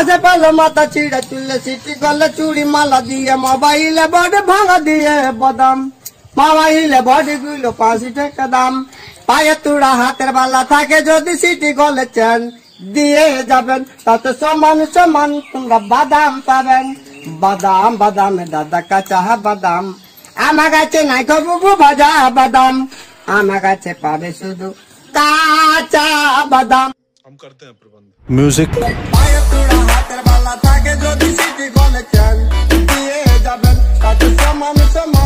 পাশে পেলো মাথা ছিঁড়ে তুললে সিটি করলে চুড়ি মালা দিয়ে মোবাইলে বডি ভাঙা দিয়ে বদাম মোবাইলে বডি গুলো 5 টাকা দাম পায়ে তুড়া হাতের বালা থাকে যদি সিটি গলে চেন দিয়ে যাবেন তাতে সমান সমান তোমরা বাদাম পাবেন বাদাম বাদাম দাদা কাঁচা বাদাম আমার কাছে নাই বুবু ভাজা বাদাম আমার কাছে পাবে শুধু কাঁচা বাদাম हम करते हैं प्रबंध म्यूजिक পায়ে তুড়া হাতের বালা থাকে যদি সিটি গলে চেন দিয়ে যাবেন তাতে সমান সমান